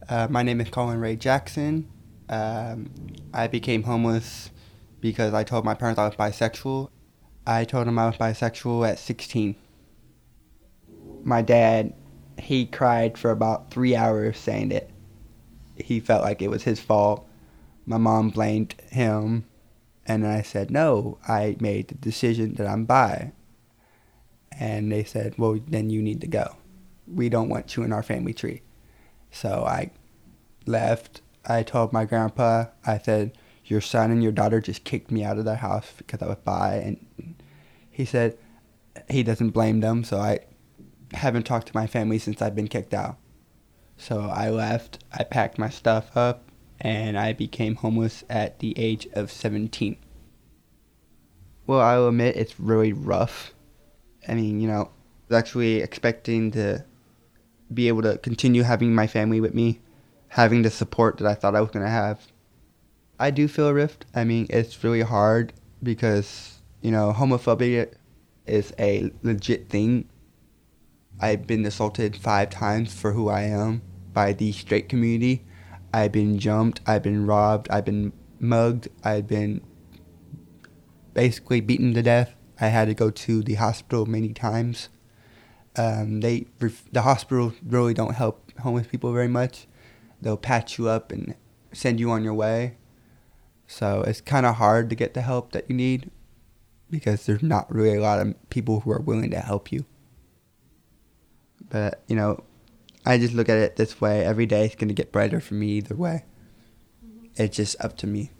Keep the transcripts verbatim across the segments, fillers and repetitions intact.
Uh, my name is Colin Ray Jackson. Um, I became homeless because I told my parents I was bisexual. I told them I was bisexual at sixteen. My dad, he cried for about three hours saying that he felt like it was his fault. My mom blamed him, and I said, no, I made the decision that I'm bi. And they said, well, then you need to go. We don't want you in our family tree. So I left. I told my grandpa, I said, your son and your daughter just kicked me out of their house because I was bi. And he said he doesn't blame them, so I haven't talked to my family since I've been kicked out. So I left, I packed my stuff up, and I became homeless at the age of seventeen. Well, I'll admit it's really rough. I mean, you know, I was actually expecting to be able to continue having my family with me, having the support that I thought I was going to have. I do feel a rift. I mean, it's really hard because, you know, homophobia is a legit thing. I've been assaulted five times for who I am by the straight community. I've been jumped, I've been robbed, I've been mugged, I've been basically beaten to death. I had to go to the hospital many times. Um, they the hospitals really don't help homeless people very much. They'll patch you up and send you on your way. So it's kind of hard to get the help that you need because there's not really a lot of people who are willing to help you. But, you know, I just look at it this way. Every day is going to get brighter for me either way. It's just up to me.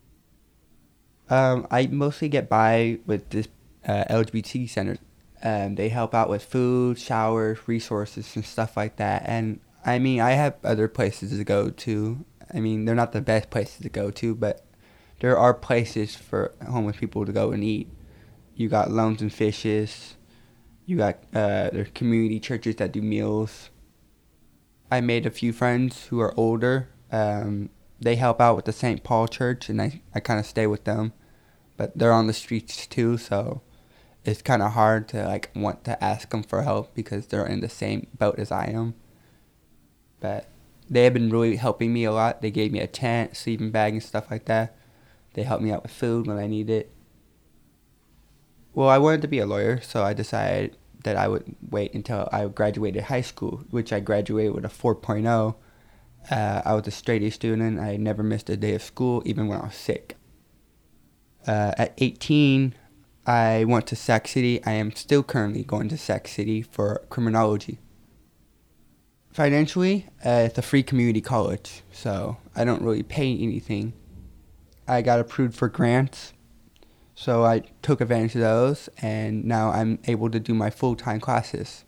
Um, I mostly get by with this uh, L G B T center. Um, they help out with food, showers, resources, and stuff like that. And, I mean, I have other places to go to. I mean, they're not the best places to go to, but there are places for homeless people to go and eat. You got Loaves and Fishes. You got uh, there's community churches that do meals. I made a few friends who are older. Um, they help out with the Saint Paul Church, and I, I kind of stay with them. But they're on the streets too, so it's kind of hard to like want to ask them for help because they're in the same boat as I am. But they have been really helping me a lot. They gave me a tent, sleeping bag, and stuff like that. They helped me out with food when I need it. Well, I wanted to be a lawyer, so I decided that I would wait until I graduated high school, which I graduated with a four point oh. Uh, I was a straight A student. I never missed a day of school, even when I was sick. Uh, at eighteen, I went to Sac City. I am still currently going to Sac City for criminology. Financially, uh, it's a free community college, so I don't really pay anything. I got approved for grants. So I took advantage of those, and now I'm able to do my full-time classes.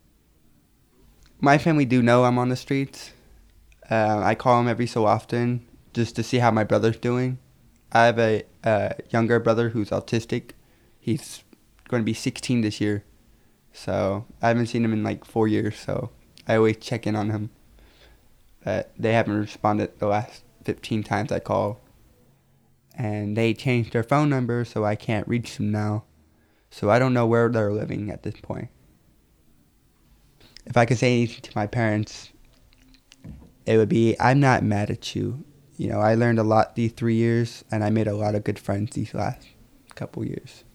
My family do know I'm on the streets. Uh, I call them every so often just to see how my brother's doing. I have a uh, younger brother who's autistic. He's going to be sixteen this year. So I haven't seen him in like four years, so I always check in on him. But they haven't responded the last fifteen times I call. And they changed their phone number, so I can't reach them now. So I don't know where they're living at this point. If I could say anything to my parents, it would be, I'm not mad at you. You know, I learned a lot these three years, and I made a lot of good friends these last couple years.